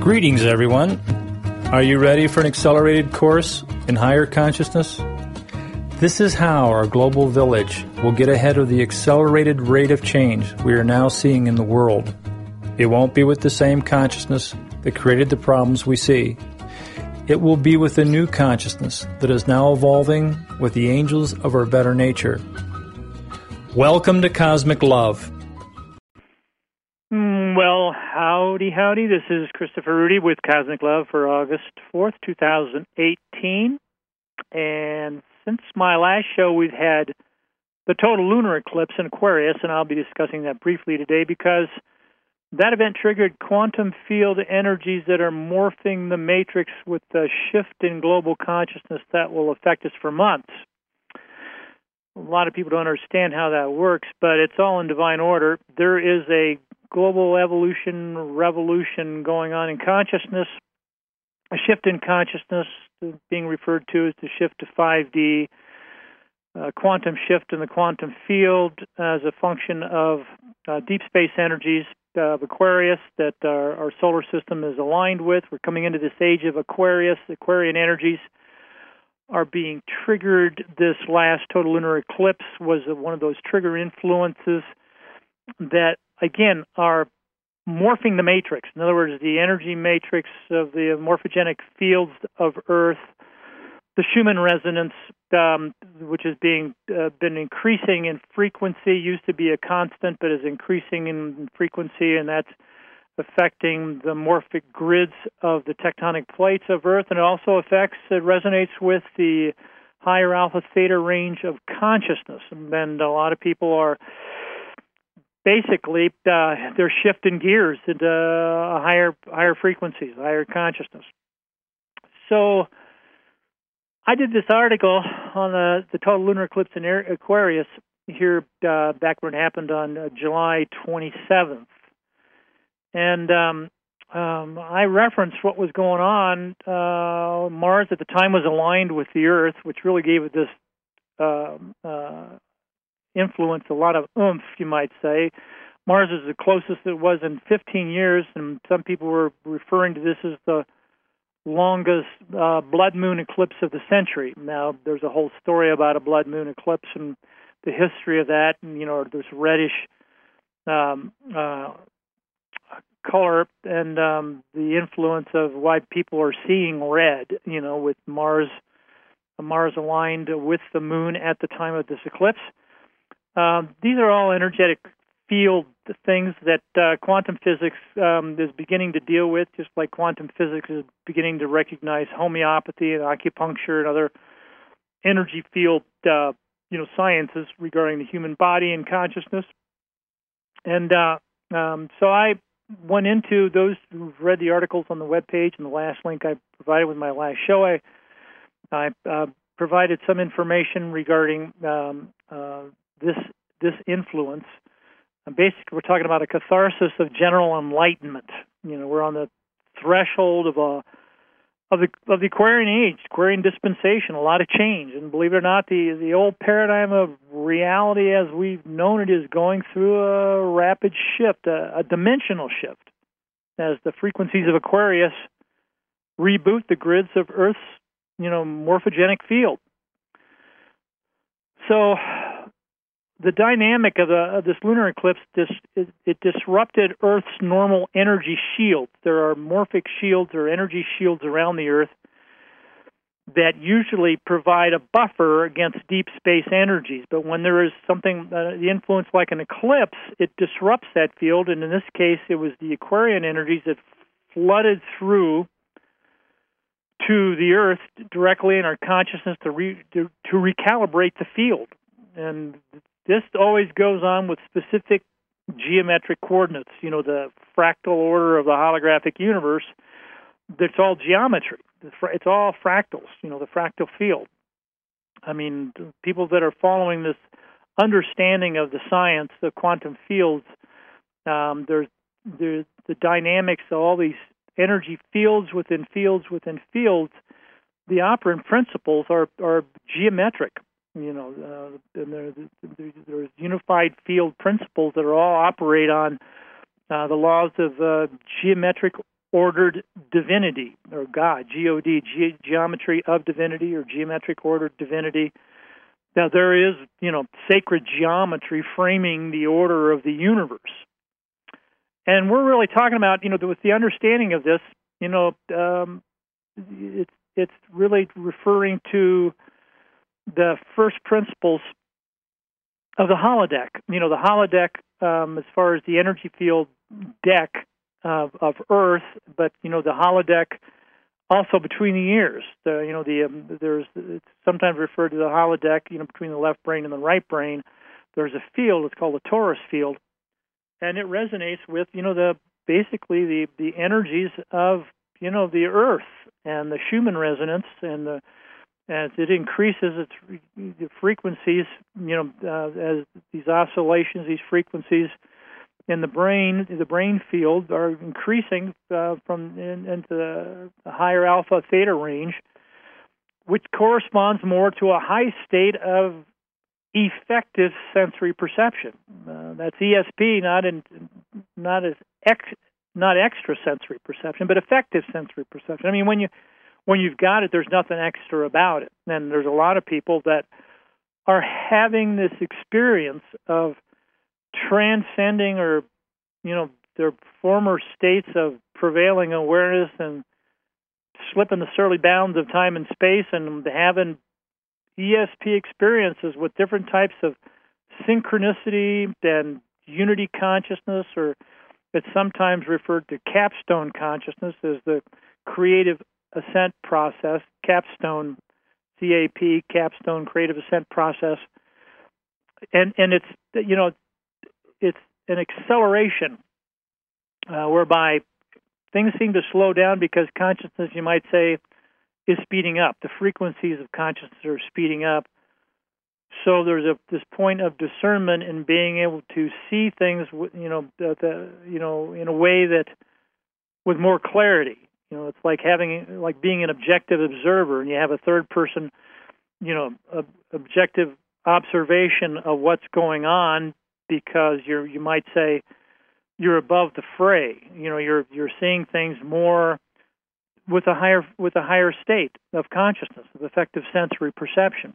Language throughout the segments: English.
Greetings, everyone. Are you ready for an accelerated course in higher consciousness? This is how our global village will get ahead of the accelerated rate of change we are now seeing in the world. It won't be with the same consciousness that created the problems we see. It will be with a new consciousness that is now evolving with the angels of our better nature. Welcome to Cosmic Love. Well, howdy. This is Christopher Rudy with Cosmic Love for August 4th, 2018. And since my last show, we've had the total lunar eclipse in Aquarius, and I'll be discussing that briefly today because that event triggered quantum field energies that are morphing the matrix with a shift in global consciousness that will affect us for months. A lot of people don't understand how that works, but it's all in divine order. There is a global evolution, revolution going on in consciousness, a shift in consciousness being referred to as the shift to 5D, a quantum shift in the quantum field as a function of deep space energies of Aquarius that our solar system is aligned with. We're coming into this age of Aquarius. Aquarian energies are being triggered. This last total lunar eclipse was one of those trigger influences that, again, are morphing the matrix. In other words, the energy matrix of the morphogenic fields of Earth, the Schumann resonance, which has been increasing in frequency, used to be a constant, but is increasing in frequency, and that's affecting the morphic grids of the tectonic plates of Earth, and it resonates with the higher alpha theta range of consciousness. And a lot of people are basically they're shifting gears into higher frequencies, higher consciousness. So I did this article on the total lunar eclipse in Aquarius here back when it happened on July 27th. And I referenced what was going on. Mars at the time was aligned with the Earth, which really gave it this influence, a lot of oomph, you might say. Mars is the closest it was in 15 years, and some people were referring to this as the longest blood moon eclipse of the century. Now, there's a whole story about a blood moon eclipse and the history of that, and, there's reddish color and the influence of why people are seeing red, with Mars aligned with the moon at the time of this eclipse. These are all energetic field things that quantum physics is beginning to deal with, just like quantum physics is beginning to recognize homeopathy and acupuncture and other energy field, sciences regarding the human body and consciousness. And so I went into those who've read the articles on the webpage and the last link I provided with my last show. I provided some information regarding this influence. Basically, we're talking about a catharsis of general enlightenment. We're on the threshold of the Aquarian age, Aquarian dispensation, a lot of change. And believe it or not, the old paradigm of reality as we've known it is going through a rapid shift, a dimensional shift, as the frequencies of Aquarius reboot the grids of Earth's, morphogenic field. So the dynamic of this lunar eclipse, it disrupted Earth's normal energy shield. There are morphic shields or energy shields around the Earth that usually provide a buffer against deep space energies. But when there is something, the influence like an eclipse, it disrupts that field. And in this case, it was the Aquarian energies that flooded through to the Earth directly in our consciousness to recalibrate the field. And this always goes on with specific geometric coordinates, the fractal order of the holographic universe. It's all geometry. It's all fractals, the fractal field. I mean, people that are following this understanding of the science, the quantum fields, there's the dynamics of all these energy fields within fields within fields. The operant principles are geometric. And there's unified field principles that are all operate on the laws of geometric ordered divinity, or God, G-O-D, geometry of divinity, or geometric ordered divinity. Now, there is, sacred geometry framing the order of the universe. And we're really talking about, with the understanding of this, it's really referring to the first principles of the holodeck. The holodeck, as far as the energy field deck of Earth, but the holodeck also between the ears. It's sometimes referred to the holodeck, between the left brain and the right brain. There's a field. It's called the torus field, and it resonates with basically the energies of the Earth and the Schumann resonance, and as it increases the frequencies, as these oscillations, these frequencies in the brain field are increasing into the higher alpha theta range, which corresponds more to a high state of effective sensory perception. That's ESP, not extra sensory perception, but effective sensory perception. I mean, when you've got it, there's nothing extra about it. And there's a lot of people that are having this experience of transcending, or their former states of prevailing awareness, and slipping the surly bounds of time and space, and having ESP experiences with different types of synchronicity and unity consciousness, or it's sometimes referred to capstone consciousness as the creative ascent process, capstone, CAP, capstone creative ascent process. And it's an acceleration whereby things seem to slow down because consciousness, you might say, is speeding up. The frequencies of consciousness are speeding up. So there's this point of discernment in being able to see things, in a way that with more clarity. It's like being an objective observer, and you have a third person, objective observation of what's going on, because you might say you're above the fray. You're seeing things more with a higher state of consciousness, of effective sensory perception.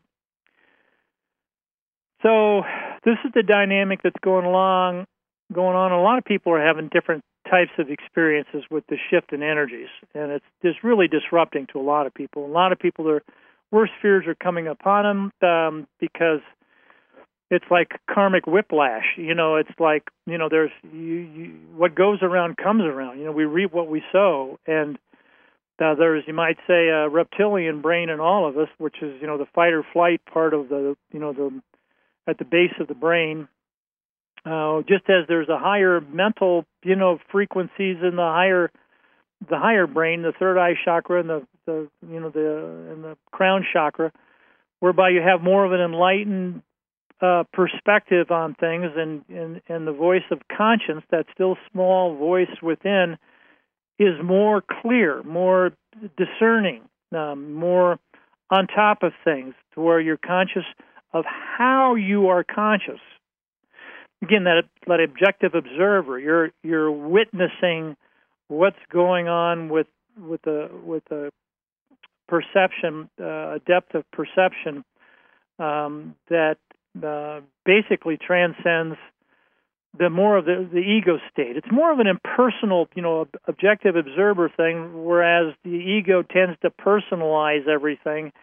So this is the dynamic that's going on. A lot of people are having different types of experiences with the shift in energies, and it's just really disrupting to a lot of people. A lot of people, their worst fears are coming upon them because it's like karmic whiplash. It's like, there's what goes around comes around. We reap what we sow, and there's, you might say, a reptilian brain in all of us, which is, the fight or flight part of the at the base of the brain. Just as there's a higher mental, frequencies in the higher brain, the third eye chakra and the crown chakra, whereby you have more of an enlightened perspective on things, and the voice of conscience, that still small voice within, is more clear, more discerning, more on top of things, to where you're conscious of how you are conscious. Again, that objective observer, you're witnessing what's going on with the perception, a depth of perception that basically transcends the more of the ego state. It's more of an impersonal, objective observer thing, whereas the ego tends to personalize everything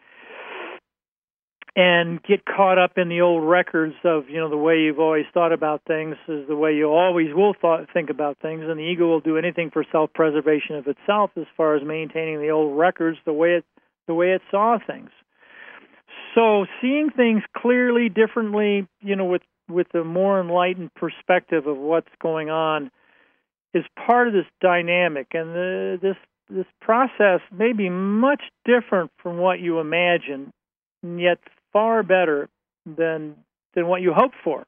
and get caught up in the old records of, the way you've always thought about things is the way you always will think about things, and the ego will do anything for self-preservation of itself as far as maintaining the old records, the way it saw things. So seeing things clearly, differently, with a more enlightened perspective of what's going on is part of this dynamic, and this process may be much different from what you imagine, and yet far better than what you hoped for.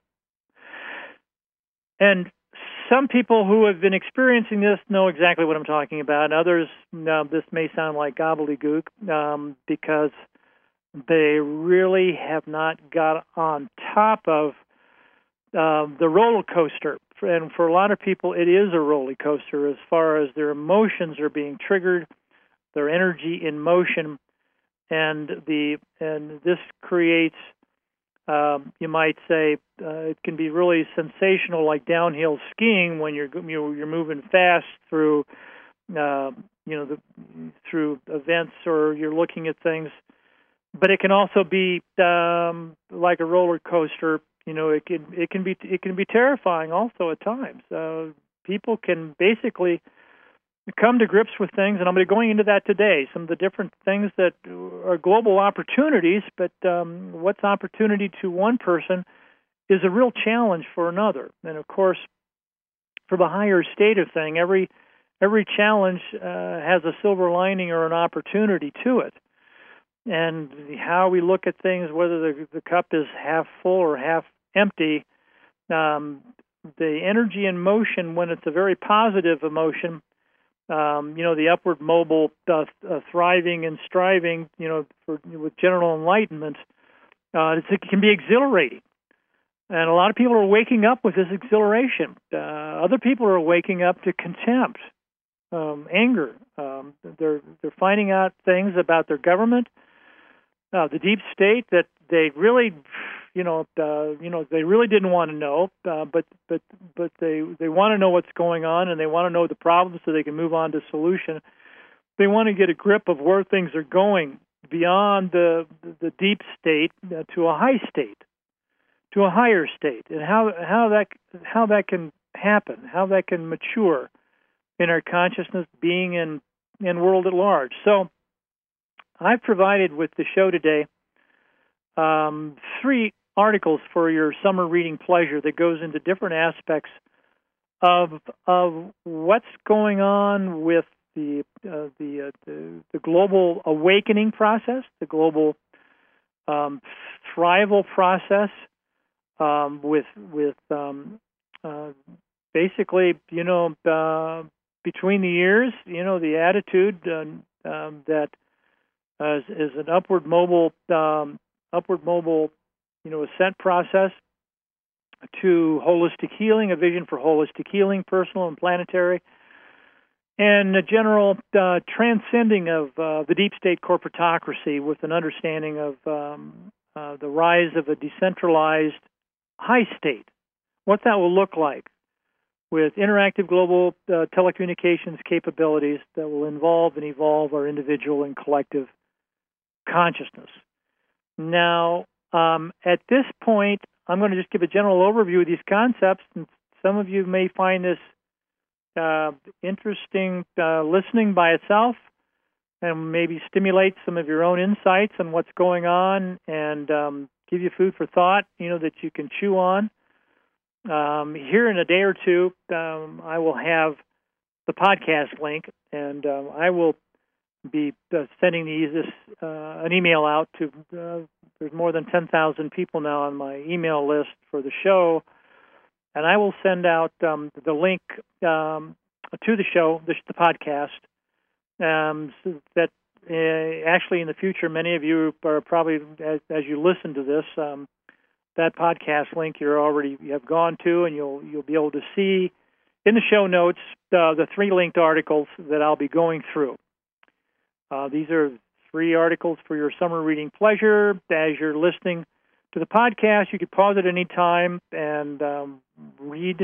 And some people who have been experiencing this know exactly what I'm talking about. Others, this may sound like gobbledygook because they really have not got on top of the roller coaster for a lot of people, it is a roller coaster as far as their emotions are being triggered, their energy in motion, and this creates, you might say, it can be really sensational, like downhill skiing when you're moving fast through, through events, or you're looking at things. But it can also be like a roller coaster. It can be terrifying also at times. People can basically come to grips with things, and I'm going to be going into that today. Some of the different things that are global opportunities, but what's opportunity to one person is a real challenge for another. And of course, for the higher state of thing, every challenge has a silver lining or an opportunity to it. And how we look at things, whether the cup is half full or half empty, the energy in motion, when it's a very positive emotion, the upward mobile thriving and striving, with general enlightenment, it can be exhilarating. And a lot of people are waking up with this exhilaration. Other people are waking up to contempt, anger. They're finding out things about their government, the deep state that they really, they really didn't want to know, but they want to know what's going on, and they want to know the problems so they can move on to solution. They want to get a grip of where things are going beyond the deep state to a high state, to a higher state, and how that can happen, how that can mature in our consciousness, being, and world at large. So I've provided with the show today 3 articles for your summer reading pleasure that goes into different aspects of what's going on with the global awakening process, the global thrival process, with basically, between the years, the attitude that is an upward mobile, ascent process to holistic healing, a vision for holistic healing, personal and planetary, and a general transcending of the deep state corporatocracy with an understanding of the rise of a decentralized high state, what that will look like with interactive global telecommunications capabilities that will involve and evolve our individual and collective consciousness. Now, at this point, I'm going to just give a general overview of these concepts, and some of you may find this interesting listening by itself, and maybe stimulate some of your own insights on what's going on, and give you food for thought, that you can chew on. Here in a day or two, I will have the podcast link, and I will be sending an email out to, there's more than 10,000 people now on my email list for the show, and I will send out the link to the show, the podcast, so that actually in the future, many of you are probably, as you listen to this, that podcast link you have gone to, and you'll be able to see in the show notes the 3 linked articles that I'll be going through. These are 3 articles for your summer reading pleasure. As you're listening to the podcast, you could pause at any time and read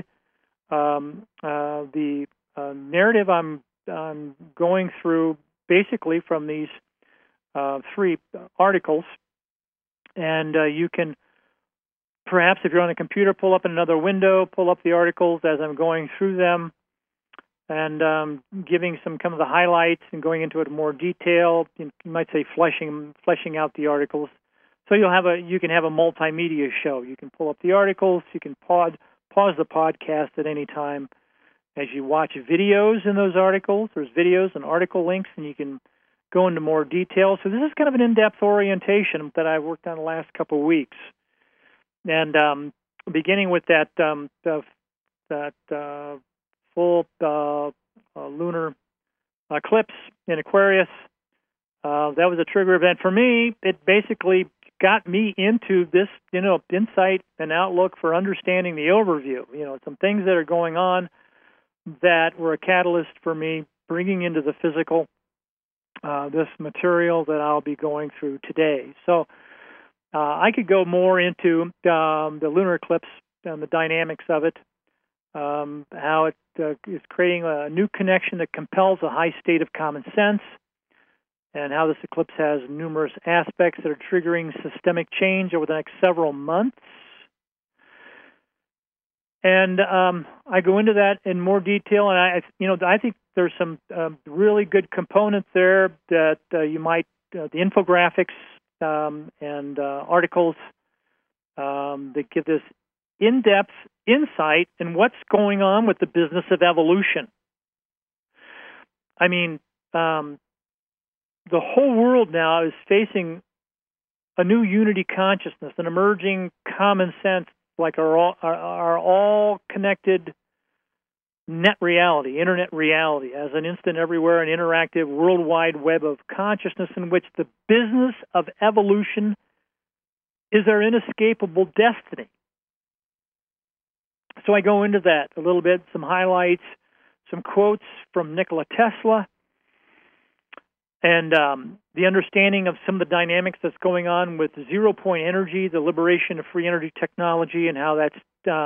the narrative I'm going through, basically from these 3 articles. And you can, perhaps if you're on a computer, pull up another window, pull up the articles as I'm going through them, and giving some kind of the highlights and going into it in more detail. You might say fleshing out the articles. So you can have a multimedia show. You can pull up the articles. You can pause the podcast at any time as you watch videos in those articles. There's videos and article links, and you can go into more detail. So this is kind of an in-depth orientation that I've worked on the last couple of weeks. And beginning with that full lunar eclipse in Aquarius, that was a trigger event for me. It basically got me into this, insight and outlook for understanding the overview. Some things that are going on that were a catalyst for me bringing into the physical this material that I'll be going through today. So I could go more into the lunar eclipse and the dynamics of it, how it is creating a new connection that compels a high state of common sense, and how this eclipse has numerous aspects that are triggering systemic change over the next several months. And I go into that in more detail, and I think there's some really good components there that you might, the infographics and articles that give this in-depth insight in what's going on with the business of evolution. I mean, the whole world now is facing a new unity consciousness, an emerging common sense, like our all connected net reality, internet reality, as an instant everywhere and interactive worldwide web of consciousness in which the business of evolution is our inescapable destiny. So I go into that a little bit, some highlights, some quotes from Nikola Tesla, and the understanding of some of the dynamics that's going on with zero-point energy, the liberation of free energy technology, and how that's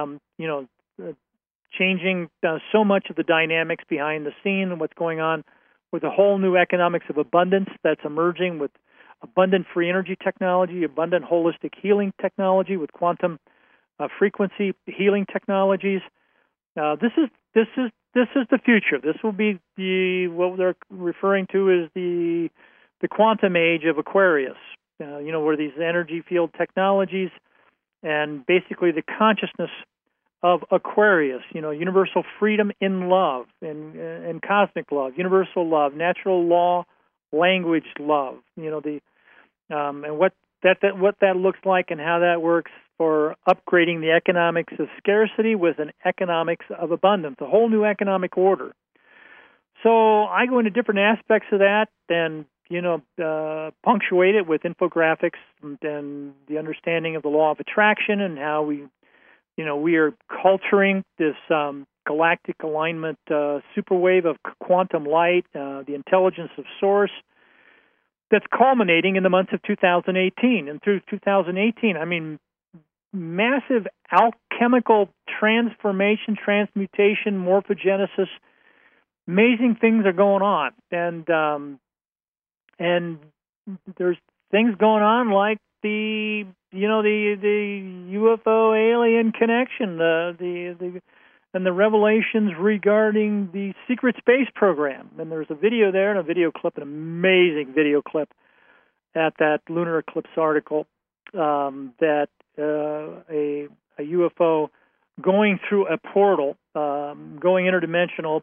changing so much of the dynamics behind the scene and what's going on with the whole new economics of abundance that's emerging with abundant free energy technology, abundant holistic healing technology with quantum frequency healing technologies. This is the future. This will be what they're referring to as the quantum age of Aquarius. Where these energy field technologies and basically the consciousness of Aquarius. Universal freedom in love and cosmic love, universal love, natural law, language love. And what that looks like and how that works for upgrading the economics of scarcity with an economics of abundance, a whole new economic order. So I go into different aspects of that and, punctuate it with infographics and the understanding of the law of attraction and how we are culturing this galactic alignment superwave of quantum light, the intelligence of source, that's culminating in the months of 2018. And through 2018, massive alchemical transformation, transmutation, morphogenesis, amazing things are going on. And there's things going on like the UFO alien connection, and the revelations regarding the secret space program. And there's a video there and a video clip, an amazing video clip at that lunar eclipse article that a UFO going through a portal, going interdimensional,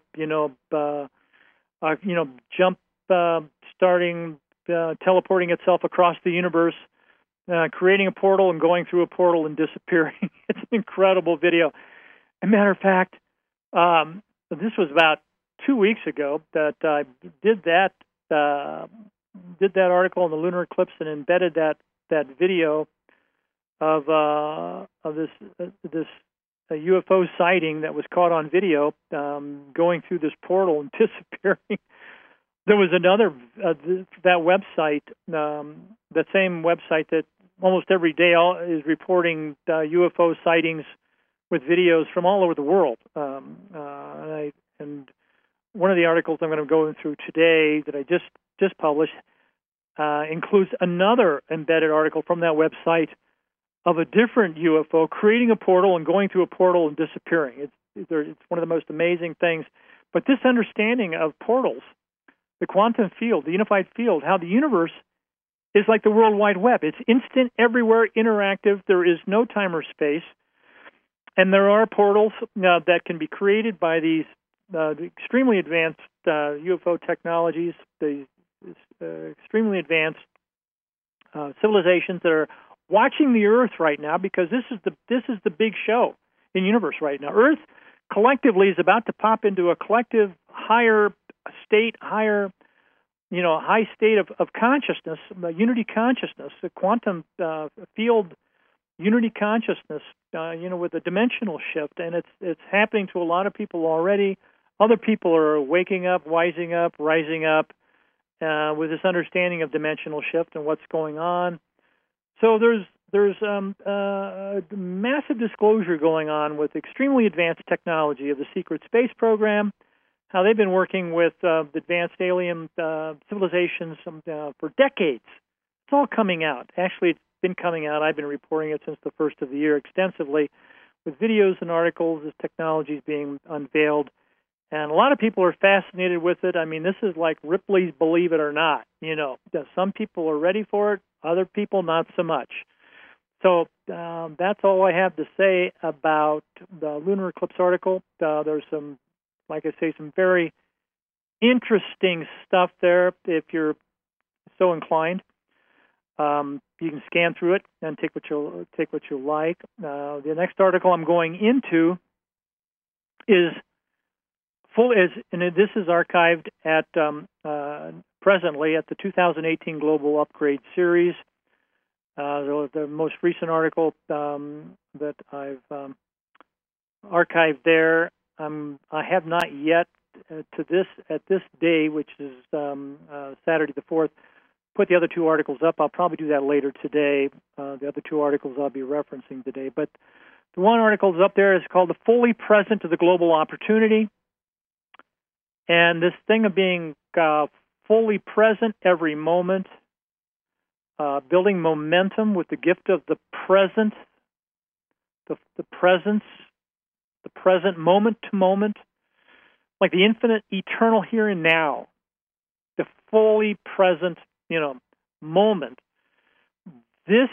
starting teleporting itself across the universe, creating a portal and going through a portal and disappearing. It's an incredible video. As a matter of fact, this was about 2 weeks ago that I did that article on the lunar eclipse and embedded that video of this UFO sighting that was caught on video, going through this portal and disappearing. There was another that website, that same website that almost every day is reporting UFO sightings with videos from all over the world. And one of the articles I'm going to go through today that I just published includes another embedded article from that website of a different UFO creating a portal and going through a portal and disappearing. It's one of the most amazing things. But this understanding of portals, the quantum field, the unified field, how the universe is like the World Wide Web. It's instant, everywhere, interactive. There is no time or space. And there are portals that can be created by these extremely advanced UFO technologies, the extremely advanced civilizations that are watching the Earth right now, because this is the big show in the universe right now. Earth collectively is about to pop into a collective higher state, higher high state of consciousness, unity consciousness, the quantum field unity consciousness, with a dimensional shift, and it's happening to a lot of people already. Other people are waking up, wising up, rising up with this understanding of dimensional shift and what's going on. So there's massive disclosure going on with extremely advanced technology of the secret space program, how they've been working with the advanced alien civilizations for decades. It's all coming out. Actually, it's been coming out. I've been reporting it since the first of the year extensively with videos and articles as technology is being unveiled. And a lot of people are fascinated with it. I mean, this is like Ripley's Believe It or Not. Some people are ready for it, other people not so much. So that's all I have to say about the lunar eclipse article. There's some, like I say, some very interesting stuff there if you're so inclined. You can scan through it and take what you like. The next article I'm going into is and this is archived at presently at the 2018 Global Upgrade Series. The most recent article that I've archived there, I have not yet at this day, which is Saturday the 4th, put the other two articles up. I'll probably do that later today. The other two articles I'll be referencing today. But the one article is up there is called The Fully Present to the Global Opportunity. And this thing of being fully present every moment, building momentum with the gift of the present, the presence, the present moment to moment, like the infinite, eternal here and now, the fully present, moment. This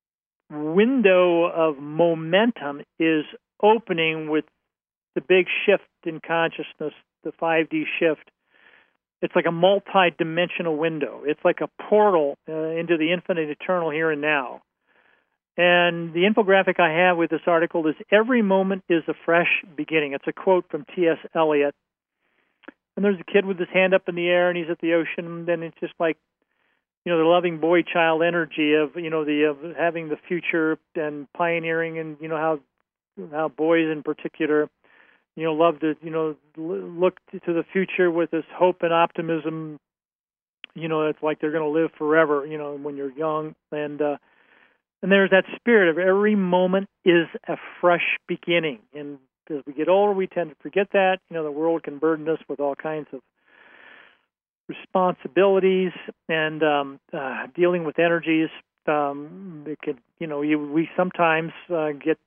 window of momentum is opening with the big shift in consciousness, the 5D shift. It's like a multi-dimensional window. It's like a portal into the infinite, eternal here and now. And the infographic I have with this article is every moment is a fresh beginning. It's a quote from T.S. Eliot. And there's a kid with his hand up in the air, and he's at the ocean, and then it's just like, the loving boy-child energy of, of having the future and pioneering, and, how boys in particular, love to, look to the future with this hope and optimism. It's like they're going to live forever, when you're young. And there's that spirit of every moment is a fresh beginning. And as we get older, we tend to forget that. The world can burden us with all kinds of responsibilities and dealing with energies. It could, we sometimes get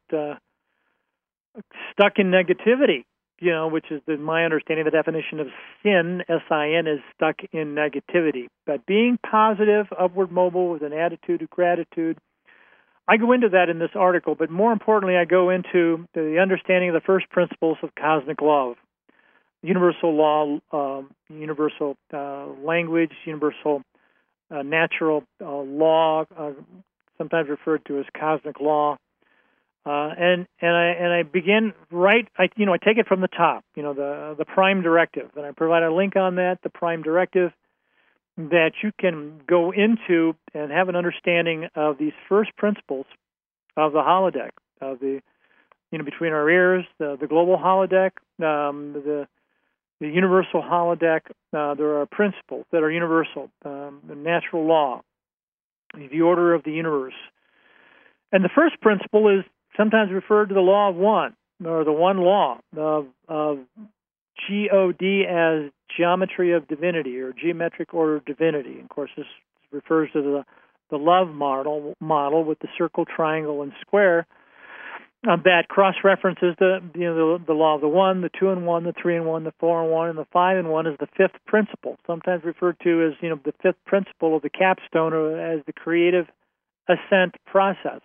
stuck in negativity, which is my understanding of the definition of sin, S-I-N, is stuck in negativity. But being positive, upward mobile with an attitude of gratitude, I go into that in this article, but more importantly, I go into the understanding of the first principles of cosmic love, universal law, universal language, universal natural law, sometimes referred to as cosmic law. And I begin right. I take it from the top. The prime directive, and I provide a link on that. The prime directive that you can go into and have an understanding of these first principles of the holodeck, of the between our ears, the global holodeck, the universal holodeck. There are principles that are universal, the natural law, the order of the universe, and the first principle is sometimes referred to the law of one, or the one law of GOD as geometry of divinity, or geometric order of divinity. And of course, this refers to the love model with the circle, triangle, and square. That cross-references the law of the one, the 2 and 1, the 3 and 1, the 4 and 1, and the 5 and 1 is the fifth principle, sometimes referred to as the fifth principle of the capstone, or as the creative ascent process.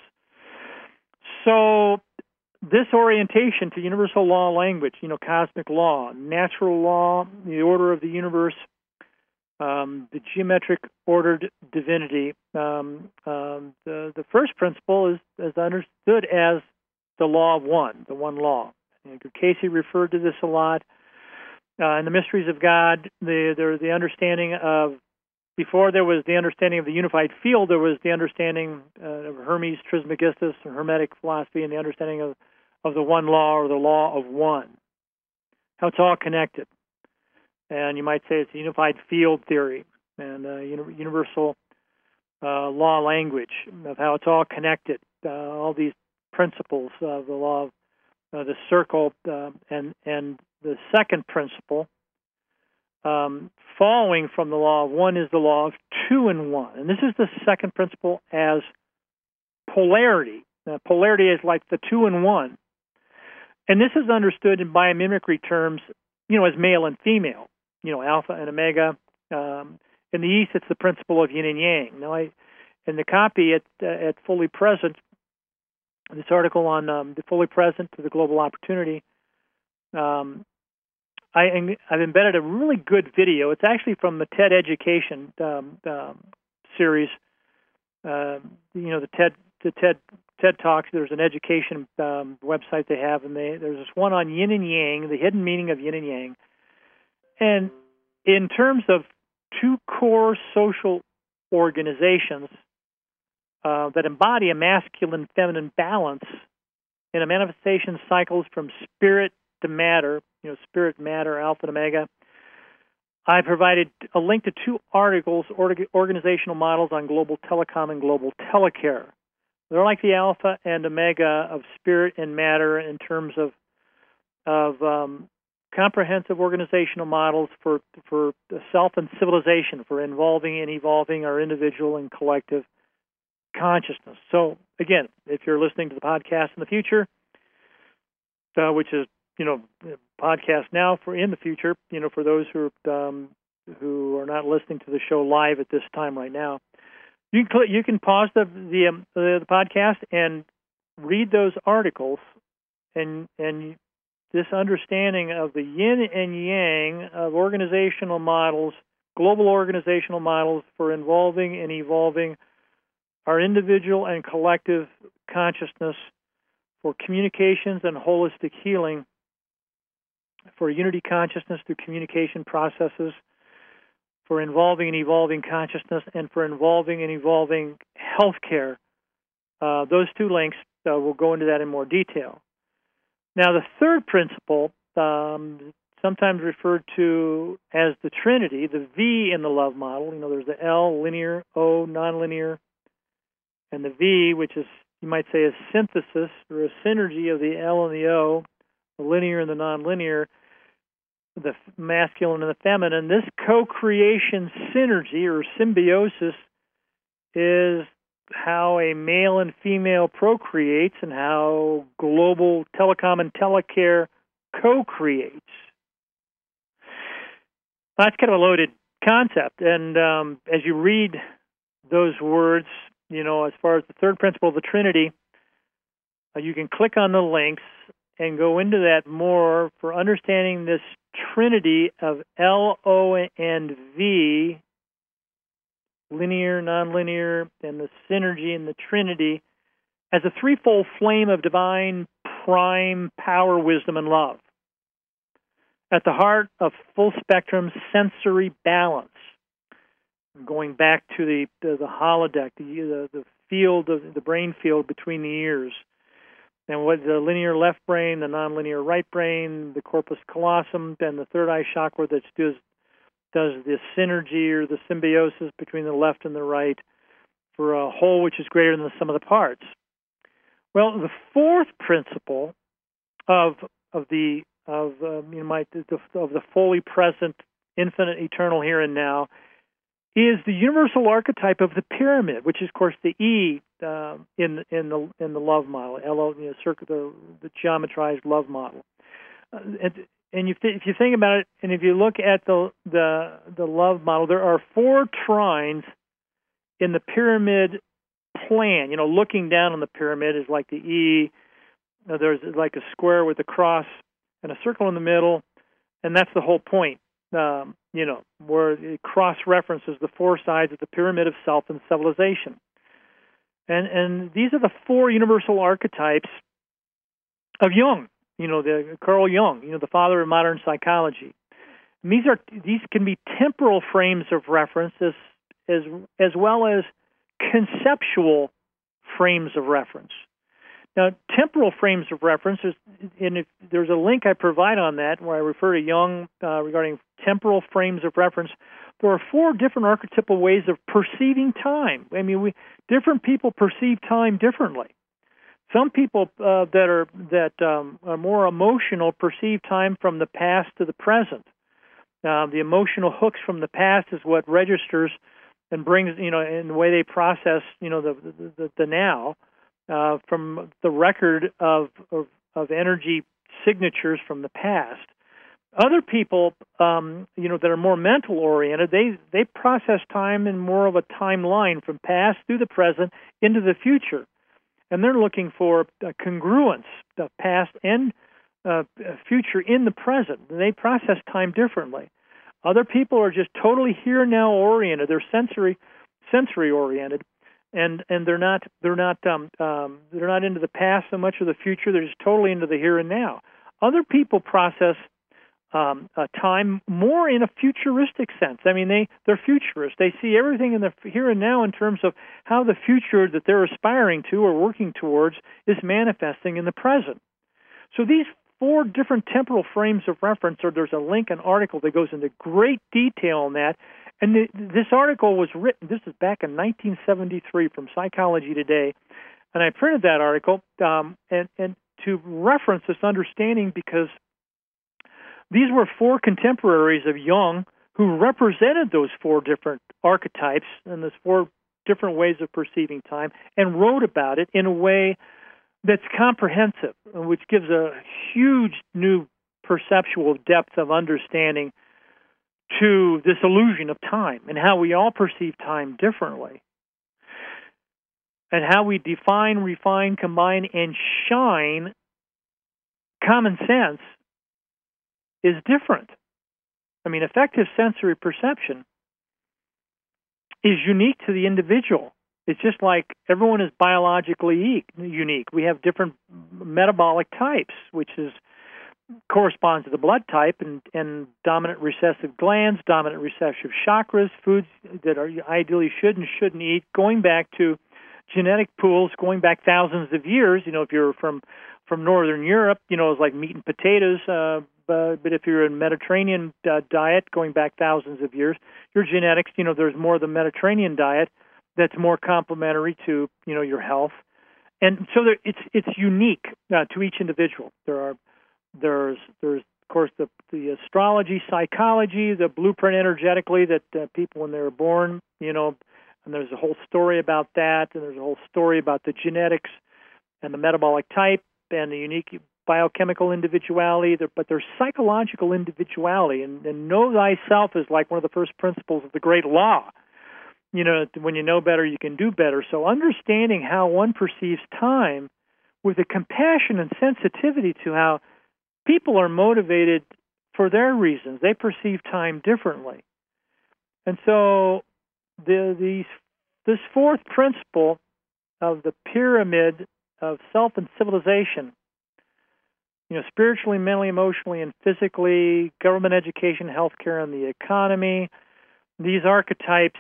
So this orientation to universal law language, cosmic law, natural law, the order of the universe, the geometric ordered divinity, the first principle is understood as the law of one, the one law. Casey referred to this a lot. In the Mysteries of God, the understanding of Before there was the understanding of the unified field, there was the understanding of Hermes Trismegistus and Hermetic philosophy, and the understanding of the one law, or the law of one, how it's all connected. And you might say it's a unified field theory and universal law language of how it's all connected, all these principles of the law of the circle, and the second principle, following from the law of one, is the law of two and one. And this is the second principle as polarity. Now, polarity is like the two and one. And this is understood in biomimicry terms, as male and female, alpha and omega. In the East, it's the principle of yin and yang. Now, in the copy at Fully Present, this article on the Fully Present to the Global Opportunity, I've embedded a really good video. It's actually from the TED Education series. The TED Talks. There's an education website they have, and there's this one on yin and yang, the hidden meaning of yin and yang. And in terms of two core social organizations that embody a masculine-feminine balance in a manifestation cycles from spirit to matter, spirit, matter, alpha and omega, I provided a link to two articles, organizational models on global telecom and global telecare. They're like the alpha and omega of spirit and matter in terms of comprehensive organizational models for self and civilization, for involving and evolving our individual and collective consciousness. So, again, if you're listening to the podcast in the future, which is podcast now for in the future, for those who are not listening to the show live at this time right now, you can pause the podcast and read those articles, and this understanding of the yin and yang of organizational models, global organizational models for involving and evolving our individual and collective consciousness, for communications and holistic healing, for unity consciousness through communication processes, for involving and evolving consciousness, and for involving and evolving healthcare. Those two links, we'll go into that in more detail. Now, the third principle, sometimes referred to as the Trinity, the V in the love model. There's the L, linear, O, nonlinear, and the V, which is, you might say, a synthesis or a synergy of the L and the O, the linear and the nonlinear, the masculine and the feminine. This co-creation synergy or symbiosis is how a male and female procreates and how global telecom and telecare co-creates. That's kind of a loaded concept. And as you read those words, as far as the third principle of the Trinity, you can click on the links and go into that more for understanding this Trinity of L, O, and V, linear, nonlinear, and the synergy in the Trinity as a threefold flame of divine prime power, wisdom, and love. At the heart of full spectrum sensory balance. Going back to the holodeck, the field of the brain field between the ears, and what the linear left brain, the nonlinear right brain, the corpus callosum, and the third eye chakra that does the synergy or the symbiosis between the left and the right for a whole which is greater than the sum of the parts. Well, the fourth principle of the fully present, infinite, eternal here and now is the universal archetype of the pyramid, which is, of course, the E in the love model, the geometrized love model. And if you think about it, and if you look at the love model, there are four trines in the pyramid plan. Looking down on the pyramid is like the E. There's like a square with a cross and a circle in the middle, and that's the whole point. Where it cross-references the four sides of the pyramid of self and civilization. And these are the four universal archetypes of Jung, the Carl Jung, the father of modern psychology. And these can be temporal frames of reference as well as conceptual frames of reference. Now, temporal frames of reference, there's a link I provide on that where I refer to Jung regarding temporal frames of reference. There are 4 different archetypal ways of perceiving time. I mean, different people perceive time differently. Some people that are more emotional perceive time from the past to the present. The emotional hooks from the past is what registers and brings, in the way they process, the now. From the record of energy signatures from the past. Other people, that are more mental oriented, they process time in more of a timeline from past through the present into the future, and they're looking for congruence, the past and future in the present. And they process time differently. Other people are just totally here and now oriented. They're sensory oriented. And they're not into the past so much or the future. They're just totally into the here and now. Other people process time more in a futuristic sense. I mean, they're futurists. They see everything in the here and now in terms of how the future that they're aspiring to or working towards is manifesting in the present. So these 4 different temporal frames of reference, or there's a link, an article that goes into great detail on that. And this article was written, this is back in 1973 from Psychology Today, and I printed that article and to reference this understanding because these were 4 contemporaries of Jung who represented those 4 different archetypes and those 4 different ways of perceiving time and wrote about it in a way that's comprehensive, which gives a huge new perceptual depth of understanding to this illusion of time and how we all perceive time differently and how we define, refine, combine, and shine common sense is different. I mean, effective sensory perception is unique to the individual. It's just like everyone is biologically unique. We have different metabolic types, which corresponds to the blood type and dominant recessive glands, dominant recessive chakras, foods that are ideally should and shouldn't eat, going back to genetic pools, going back thousands of years. If you're from Northern Europe, it's like meat and potatoes. But if you're in Mediterranean diet, going back thousands of years, your genetics, there's more of the Mediterranean diet that's more complementary to, your health. And so it's unique to each individual. There's of course the astrology, psychology, the blueprint energetically that people when they were born, and there's a whole story about that, and there's a whole story about the genetics and the metabolic type and the unique biochemical individuality, but there's psychological individuality, and know thyself is like one of the first principles of the great law. When you know better, you can do better. So understanding how one perceives time with a compassion and sensitivity to how people are motivated for their reasons. They perceive time differently. And so this 4th principle of the pyramid of self and civilization, spiritually, mentally, emotionally, and physically, government, education, healthcare, and the economy, these archetypes,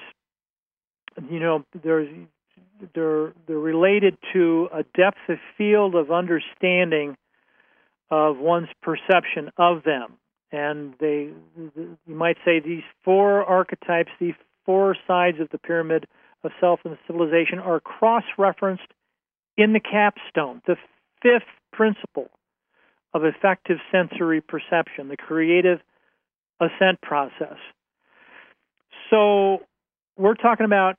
they're related to a depth of field of understanding of one's perception of them. And you might say these 4 archetypes, these 4 sides of the pyramid of self and civilization are cross-referenced in the capstone, the 5th principle of effective sensory perception, the creative ascent process. So we're talking about,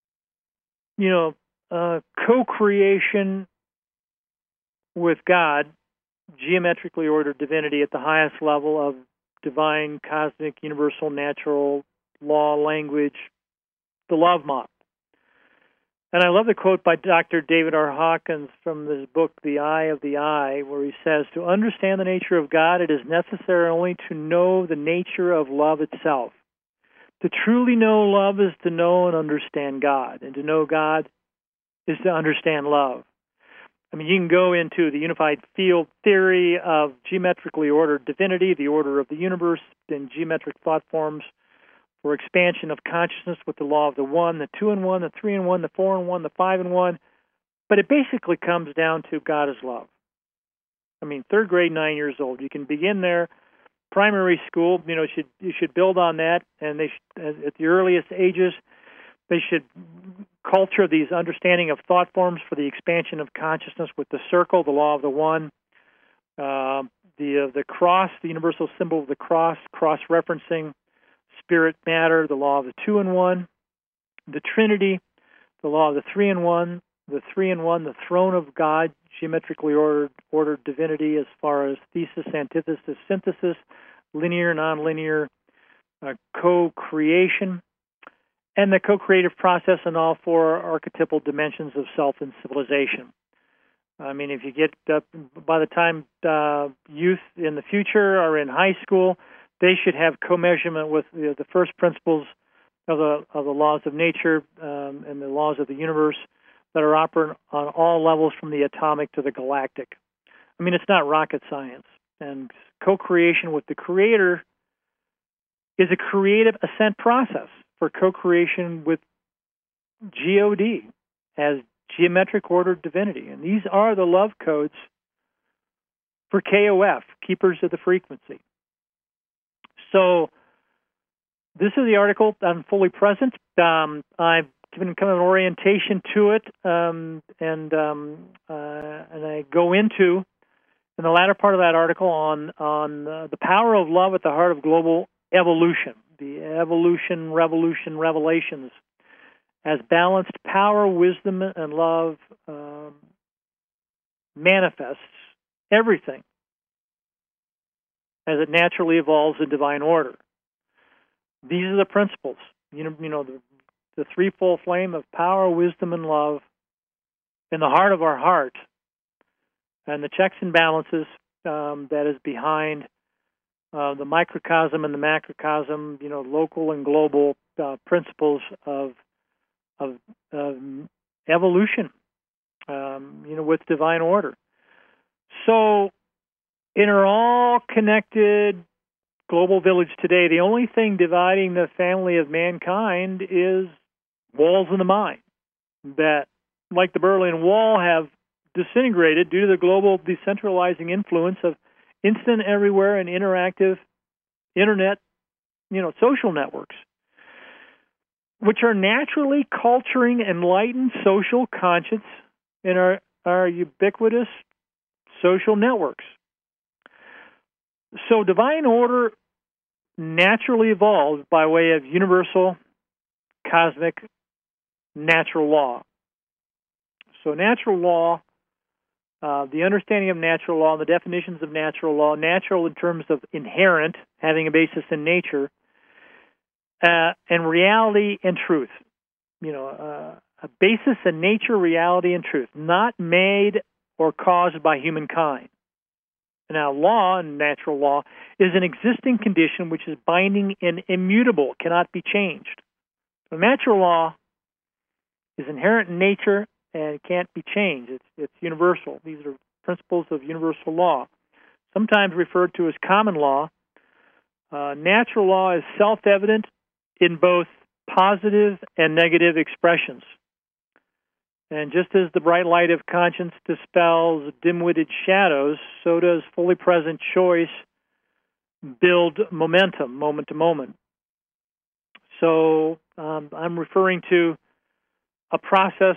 co-creation with God, geometrically ordered divinity at the highest level of divine, cosmic, universal, natural law, language, the love model. And I love the quote by Dr. David R. Hawkins from this book, The Eye of the Eye, where he says, to understand the nature of God, it is necessary only to know the nature of love itself. To truly know love is to know and understand God, and to know God is to understand love. I mean, you can go into the unified field theory of geometrically ordered divinity, the order of the universe, and geometric thought forms for expansion of consciousness with the law of the one, the two in one, the three in one, the four in one, the five in one. But it basically comes down to God is love. I mean, third grade, 9 years old. You can begin there. Primary school, you should build on that, and they at the earliest ages, they should culture these understanding of thought forms for the expansion of consciousness with the circle, the law of the one, the cross, the universal symbol of the cross referencing spirit matter, the law of the two in one, the Trinity, the law of the three in one, the throne of God, geometrically ordered divinity as far as thesis, antithesis, synthesis, linear, nonlinear, co-creation, and the co-creative process in all four archetypal dimensions of self and civilization. I mean, if you get by the time youth in the future are in high school, they should have co-measurement with the first principles of the laws of nature and the laws of the universe that are operating on all levels from the atomic to the galactic. I mean, it's not rocket science. And co-creation with the Creator is a creative ascent process for co-creation with God as geometric ordered divinity. And these are the love codes for KOF, Keepers of the Frequency. So this is the article. I'm fully present. I've given kind of an orientation to it, and I go into, in the latter part of that article, on the power of love at the heart of global evolution, the evolution, revolution, revelations, as balanced power, wisdom, and love manifests everything as it naturally evolves in divine order. These are the principles. The threefold flame of power, wisdom, and love in the heart of our heart, and the checks and balances that is behind the microcosm and the macrocosm, local and global principles of evolution, with divine order. So, in our all-connected global village today, the only thing dividing the family of mankind is walls in the mind that, like the Berlin Wall, have disintegrated due to the global decentralizing influence of instant, everywhere, and interactive internet, social networks, which are naturally culturing enlightened social conscience in our ubiquitous social networks. So divine order naturally evolved by way of universal, cosmic, natural law. So natural law, the understanding of natural law, and the definitions of natural law, natural in terms of inherent, having a basis in nature, and reality and truth. A basis in nature, reality, and truth, not made or caused by humankind. Now, law, and natural law, is an existing condition which is binding and immutable, cannot be changed. So natural law is inherent in nature and it can't be changed. It's universal. These are principles of universal law, sometimes referred to as common law. Natural law is self-evident in both positive and negative expressions. And just as the bright light of conscience dispels dim-witted shadows, so does fully present choice build momentum, moment to moment. So I'm referring to a process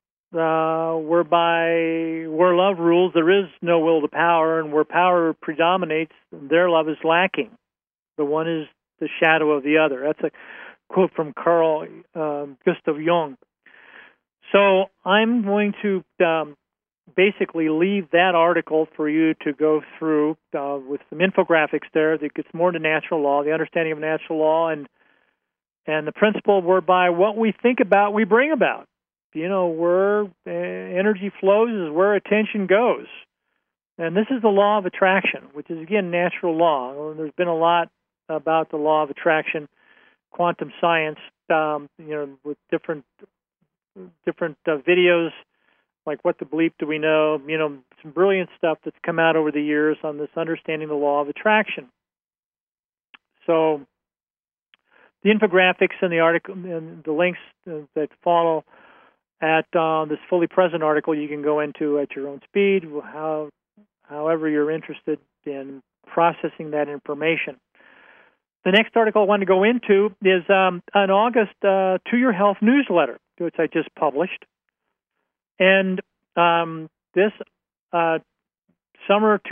whereby where love rules, there is no will to power, and where power predominates, their love is lacking. The one is the shadow of the other. That's a quote from Carl Gustav Jung. So I'm going to basically leave that article for you to go through with some infographics there that gets more into natural law, the understanding of natural law, and the principle whereby what we think about, we bring about. Where energy flows is where attention goes. And this is the law of attraction, which is, again, natural law. There's been a lot about the law of attraction, quantum science, with different videos, like What the Bleep Do We Know, some brilliant stuff that's come out over the years on this understanding the law of attraction. So the infographics and the article and the links that follow at this Fully Present article you can go into at your own speed, however you're interested in processing that information. The next article I want to go into is an August To Your Health newsletter, which I just published. And this summer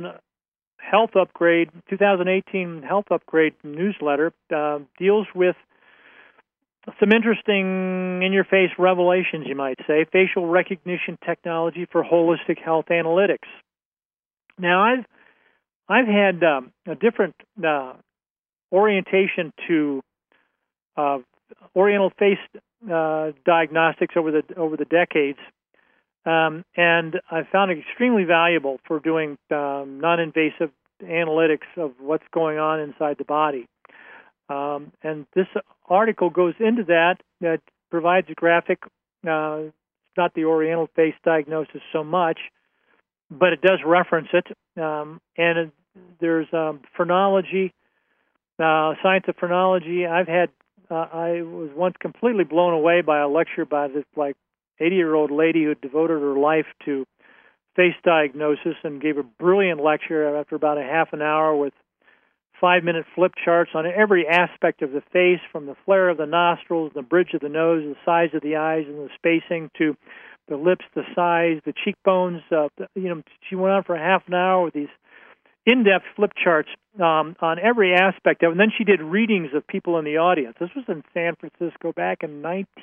2018 health upgrade newsletter deals with some interesting in-your-face revelations, you might say, facial recognition technology for holistic health analytics. Now, I've had a different orientation to Oriental face diagnostics over the decades, and I found it extremely valuable for doing non-invasive analytics of what's going on inside the body. And this article goes into that. That provides a graphic. It's not the Oriental face diagnosis so much, but it does reference it. There's phrenology, science of phrenology. I was once completely blown away by a lecture by this 80-year-old lady who devoted her life to face diagnosis and gave a brilliant lecture after about a half an hour with 5-minute flip charts on every aspect of the face, from the flare of the nostrils, the bridge of the nose, the size of the eyes and the spacing, to the lips, the size, the cheekbones. She went on for a half an hour with these in-depth flip charts on every aspect of it. And then she did readings of people in the audience. This was in San Francisco back in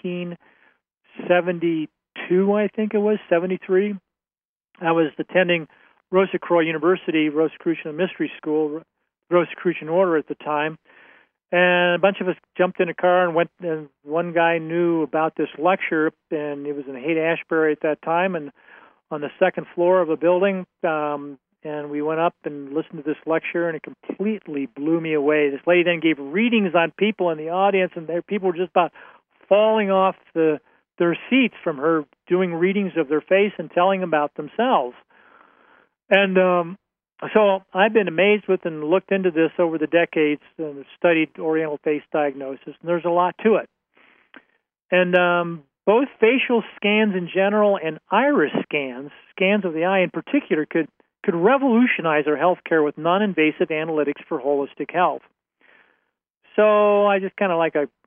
1972, I think it was, 73. I was attending Rosicrucian University, Rosicrucian Mystery School, Rosicrucian Order at the time, and a bunch of us jumped in a car and went, and one guy knew about this lecture, and it was in Haight-Ashbury at that time, and on the second floor of a building, and we went up and listened to this lecture, and it completely blew me away. This lady then gave readings on people in the audience, and people were just about falling off their seats from her doing readings of their face and telling about themselves. And so I've been amazed with and looked into this over the decades and studied Oriental face diagnosis, and there's a lot to it. And both facial scans in general and iris scans of the eye in particular, could revolutionize our healthcare with non-invasive analytics for holistic health. So I just kind of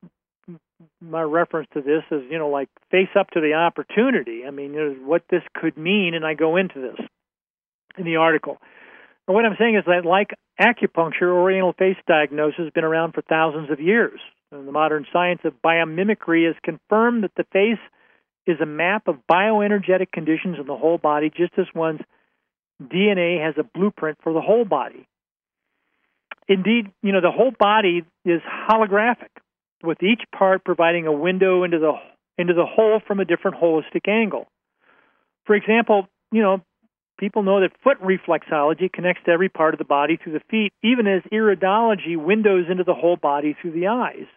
my reference to this is, face up to the opportunity. I mean, what this could mean, and I go into this in the article. And what I'm saying is that, like acupuncture, Oriental face diagnosis has been around for thousands of years. And the modern science of biomimicry has confirmed that the face is a map of bioenergetic conditions in the whole body, just as one's DNA has a blueprint for the whole body. Indeed, the whole body is holographic, with each part providing a window into the whole from a different holistic angle. For example, people know that foot reflexology connects to every part of the body through the feet, even as iridology windows into the whole body through the eyes.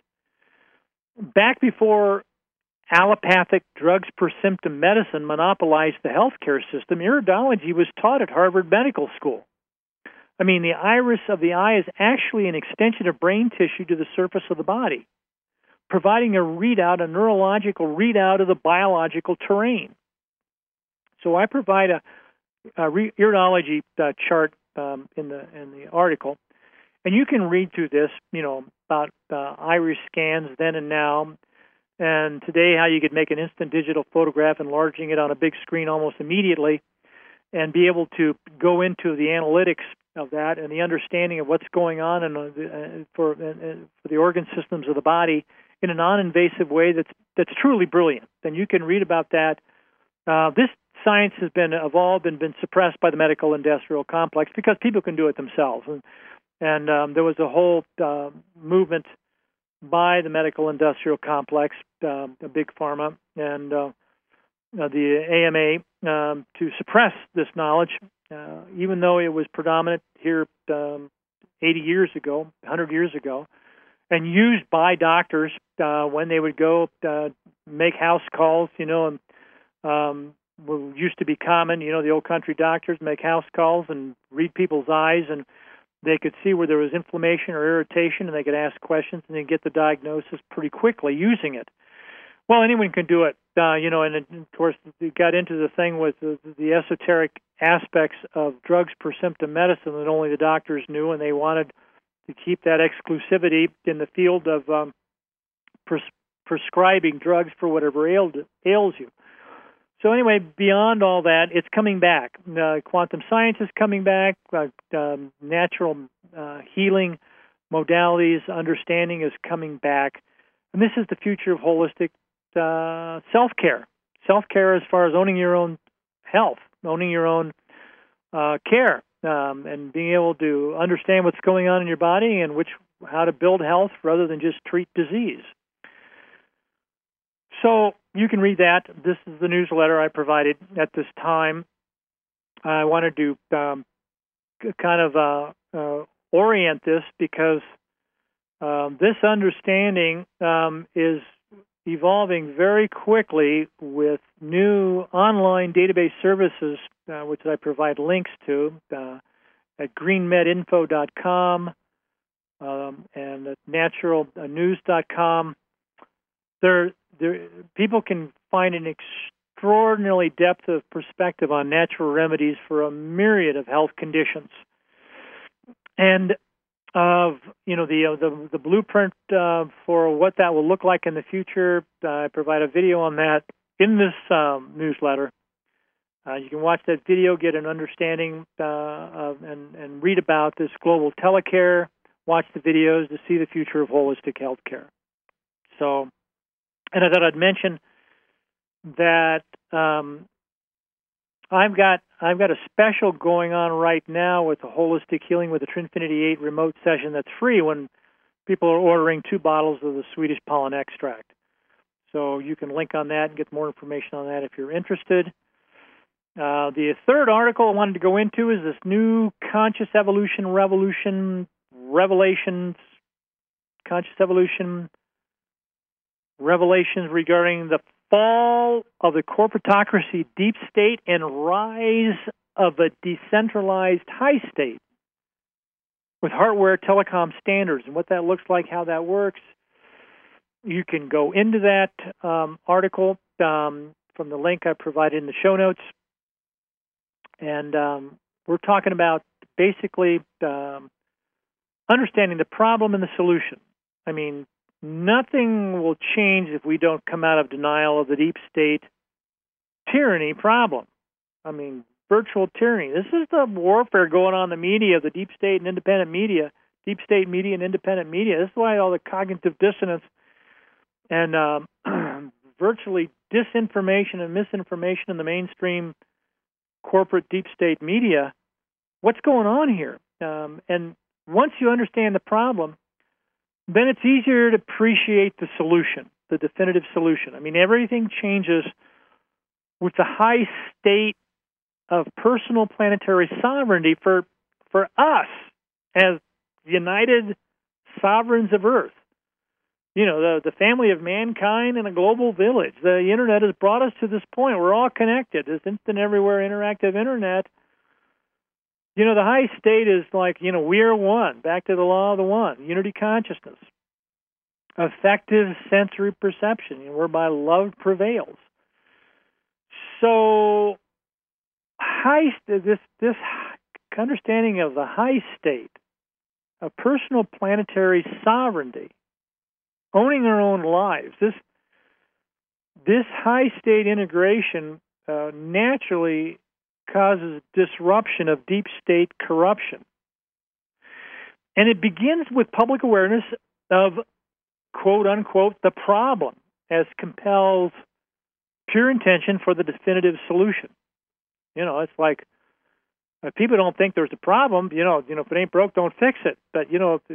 Back before allopathic drugs per symptom medicine monopolized the healthcare system, iridology was taught at Harvard Medical School. I mean, the iris of the eye is actually an extension of brain tissue to the surface of the body, providing a neurological readout of the biological terrain. So I provide a iridology chart in the article, and you can read through this, about iris scans then and now, and today how you could make an instant digital photograph, enlarging it on a big screen almost immediately, and be able to go into the analytics of that and the understanding of what's going on for the organ systems of the body in a non-invasive way that's truly brilliant. And you can read about that. This science has been evolved and been suppressed by the medical industrial complex because people can do it themselves. And there was a whole movement by the medical industrial complex, a big pharma, and the AMA to suppress this knowledge, even though it was predominant here 80 years ago, 100 years ago, and used by doctors when they would go make house calls, and used to be common, the old country doctors make house calls and read people's eyes and they could see where there was inflammation or irritation, and they could ask questions and then get the diagnosis pretty quickly using it. Well, anyone can do it, and of course, we got into the thing with the esoteric aspects of drugs per symptom medicine that only the doctors knew, and they wanted to keep that exclusivity in the field of prescribing drugs for whatever ails you. So anyway, beyond all that, it's coming back. Quantum science is coming back. Natural healing modalities, understanding is coming back. And this is the future of holistic self-care. Self-care as far as owning your own health, owning your own care, and being able to understand what's going on in your body and how to build health rather than just treat disease. So you can read that. This is the newsletter I provided at this time. I wanted to kind of orient this because this understanding is evolving very quickly with new online database services, which I provide links to at greenmedinfo.com and at naturalnews.com. People can find an extraordinary depth of perspective on natural remedies for a myriad of health conditions. And the blueprint for what that will look like in the future, I provide a video on that in this newsletter. You can watch that video, get an understanding and read about this global telecare, watch the videos to see the future of holistic healthcare. So, and I thought I'd mention that I've got a special going on right now with the Holistic Healing with the Trinfinity 8 remote session that's free when people are ordering 2 bottles of the Swedish pollen extract. So you can link on that and get more information on that if you're interested. The third article I wanted to go into is this new Conscious Evolution Revelations, Conscious Evolution Revelations regarding the fall of the corporatocracy deep state and rise of a decentralized high state with hardware telecom standards and what that looks like, how that works. You can go into that article from the link I provided in the show notes. And we're talking about basically understanding the problem and the solution. I mean, nothing will change if we don't come out of denial of the deep state tyranny problem. I mean, virtual tyranny. This is the warfare going on in the media, the deep state and independent media, deep state media and independent media. This is why all the cognitive dissonance and virtually disinformation and misinformation in the mainstream corporate deep state media. What's going on here? And once you understand the problem, then it's easier to appreciate the solution, the definitive solution. I mean, everything changes with the high state of personal planetary sovereignty for us as united sovereigns of Earth. You know, the family of mankind in a global village. The Internet has brought us to this point. We're all connected. This instant everywhere interactive Internet. You know, the high state is like, we are one, back to the law of the one, unity consciousness, effective sensory perception, whereby love prevails. So, this understanding of the high state, of personal planetary sovereignty, owning our own lives, this high state integration naturally causes disruption of deep state corruption. And it begins with public awareness of, quote unquote, the problem as compels pure intention for the definitive solution. It's like, if people don't think there's a problem, if it ain't broke, don't fix it. But,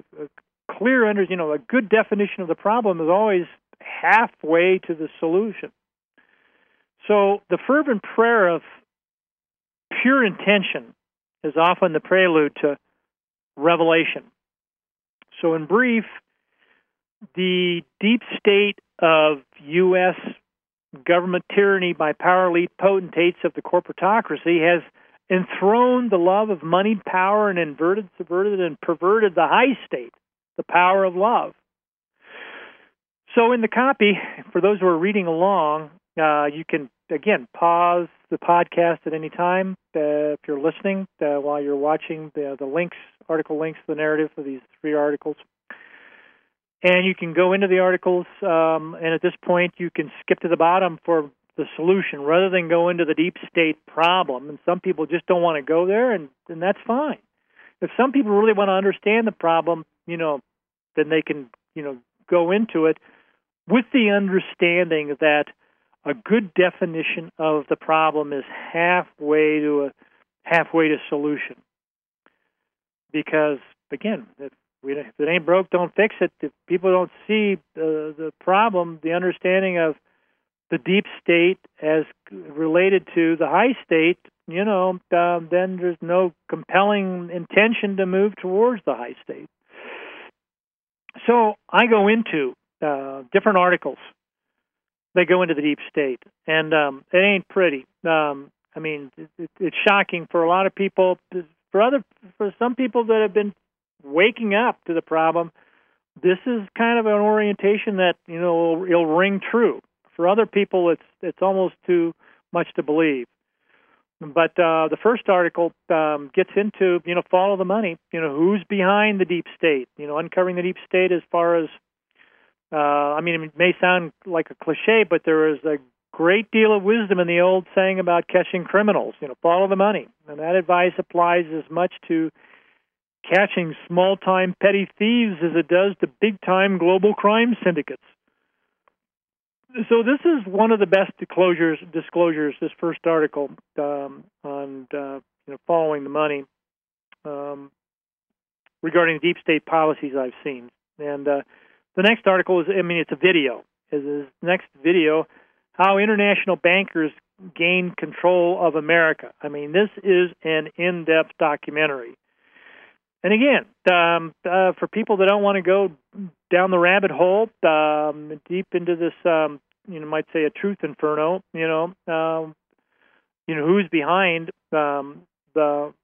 a good definition of the problem is always halfway to the solution. So the fervent prayer of pure intention is often the prelude to revelation. So in brief, the deep state of U.S. government tyranny by power elite potentates of the corporatocracy has enthroned the love of money, power, and inverted, subverted, and perverted the high state, the power of love. So in the copy, for those who are reading along, you can, again, pause the podcast at any time if you're listening while you're watching the links, article links, the narrative of these 3 articles. And you can go into the articles, and at this point you can skip to the bottom for the solution rather than go into the deep state problem. And some people just don't want to go there, and that's fine. If some people really want to understand the problem, then they can, go into it with the understanding that a good definition of the problem is halfway to solution. Because, again, if it ain't broke, don't fix it. If people don't see the problem, the understanding of the deep state as related to the high state, then there's no compelling intention to move towards the high state. So I go into different articles. They go into the deep state, and it ain't pretty. It's shocking for a lot of people. For some people that have been waking up to the problem, this is kind of an orientation that it'll ring true. For other people, it's almost too much to believe. But the first article gets into follow the money. Who's behind the deep state? Uncovering the deep state as far as it may sound like a cliche, but there is a great deal of wisdom in the old saying about catching criminals. Follow the money, and that advice applies as much to catching small-time petty thieves as it does to big-time global crime syndicates. So this is one of the best disclosures. This first article on following the money regarding deep state policies I've seen, and the next article is it's a video. Is next video how international bankers gain control of America. This is an in-depth documentary. And again, for people that don't want to go down the rabbit hole, deep into this, might say a truth inferno, who's behind the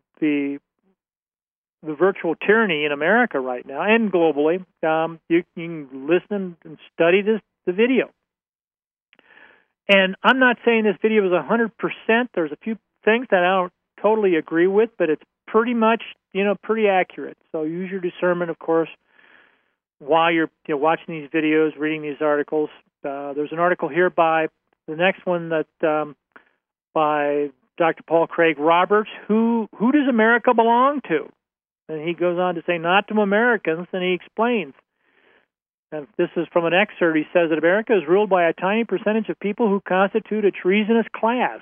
virtual tyranny in America right now and globally, you can listen and study the video. And I'm not saying this video is 100%. There's a few things that I don't totally agree with, but it's pretty much, pretty accurate. So use your discernment, of course, while you're watching these videos, reading these articles. There's an article here by the next one that by Dr. Paul Craig Roberts. Who does America belong to? And he goes on to say, not to Americans, and he explains. And this is from an excerpt. He says that America is ruled by a tiny percentage of people who constitute a treasonous class.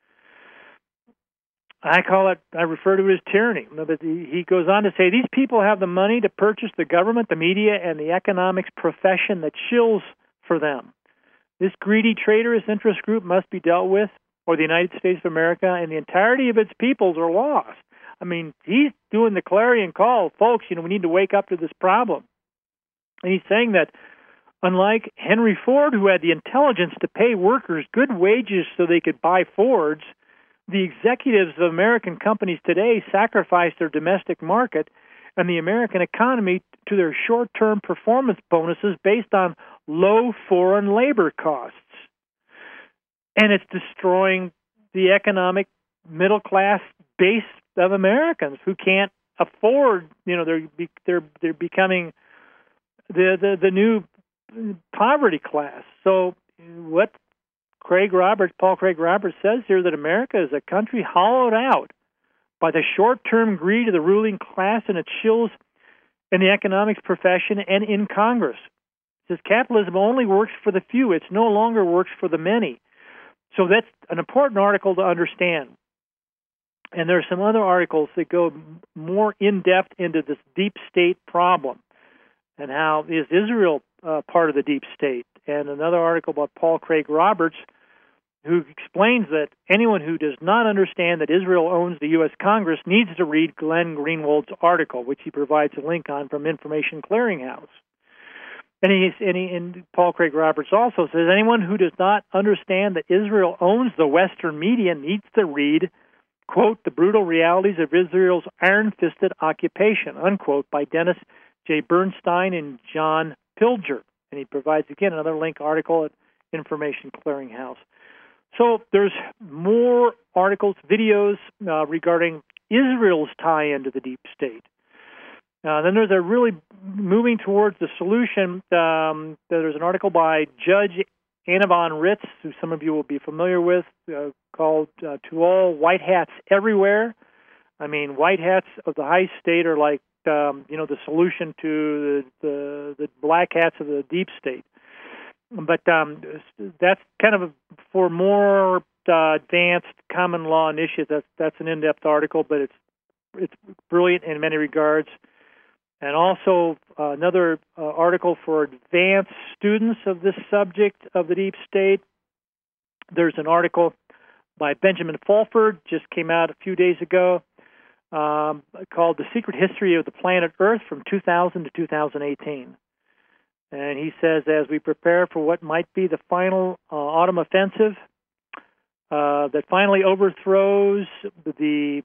I refer to it as tyranny. But he goes on to say, these people have the money to purchase the government, the media, and the economics profession that shills for them. This greedy traitorous interest group must be dealt with, or the United States of America and the entirety of its peoples are lost. He's doing the clarion call. Folks, we need to wake up to this problem. And he's saying that unlike Henry Ford, who had the intelligence to pay workers good wages so they could buy Fords, the executives of American companies today sacrifice their domestic market and the American economy to their short-term performance bonuses based on low foreign labor costs. And it's destroying the economic middle-class base of Americans who can't afford, they're becoming the new poverty class. So what Paul Craig Roberts says here, that America is a country hollowed out by the short-term greed of the ruling class and its shills in the economics profession and in Congress. It says capitalism only works for the few. It no longer works for the many. So that's an important article to understand. And there are some other articles that go more in-depth into this deep state problem and how is Israel part of the deep state. And another article by Paul Craig Roberts, who explains that anyone who does not understand that Israel owns the U.S. Congress needs to read Glenn Greenwald's article, which he provides a link on from Information Clearinghouse. And Paul Craig Roberts also says anyone who does not understand that Israel owns the Western media needs to read quote, The Brutal Realities of Israel's Iron-Fisted Occupation, unquote, by Dennis J. Bernstein and John Pilger. And he provides, again, another link article at Information Clearinghouse. So there's more articles, videos regarding Israel's tie-in to the deep state. Then there's a really moving towards the solution. There's an article by Judge Anna von Ritz, who some of you will be familiar with, called To All White Hats Everywhere. I mean, white hats of the high state are like, the solution to the black hats of the deep state. But that's kind of for more advanced common law initiatives. That's an in-depth article, but it's brilliant in many regards. And also another article for advanced students of this subject of the deep state. There's an article by Benjamin Fulford, just came out a few days ago, called The Secret History of the Planet Earth from 2000 to 2018. And he says, as we prepare for what might be the final autumn offensive that finally overthrows the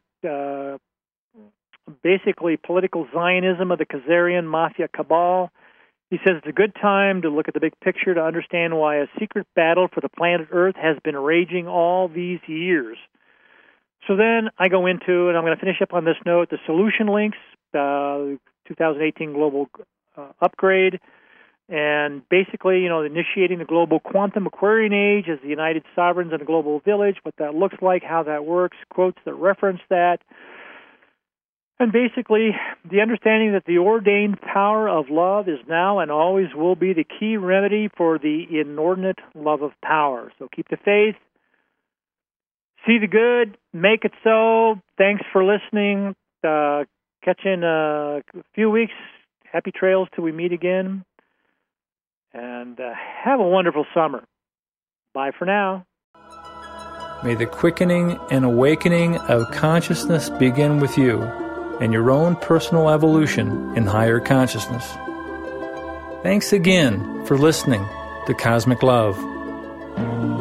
basically political Zionism of the Khazarian mafia cabal, he says it's a good time to look at the big picture to understand why a secret battle for the planet Earth has been raging all these years. So then I go into, and I'm going to finish up on this note, the solution links, 2018 global upgrade, and basically, initiating the global quantum Aquarian age as the united sovereigns in a global village, what that looks like, how that works, quotes that reference that. And basically, the understanding that the ordained power of love is now and always will be the key remedy for the inordinate love of power. So keep the faith, see the good, make it so. Thanks for listening. Catch you in a few weeks. Happy trails till we meet again. And have a wonderful summer. Bye for now. May the quickening and awakening of consciousness begin with you and your own personal evolution in higher consciousness. Thanks again for listening to Cosmic Love.